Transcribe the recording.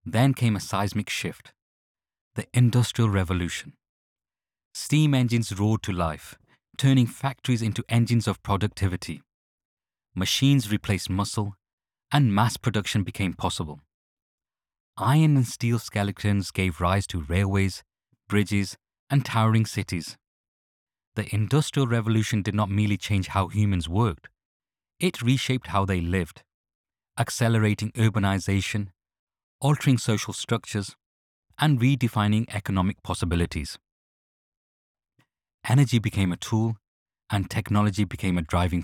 Then came a seismic shift, the Industrial Revolution. Steam engines roared to life, turning factories into engines of productivity. Machines replaced muscle, and mass production became possible. Iron and steel skeletons gave rise to railways, bridges, and towering cities. The Industrial Revolution did not merely change how humans worked, it reshaped how they lived, accelerating urbanization, altering social structures, and redefining economic possibilities. Energy became a tool, and technology became a driving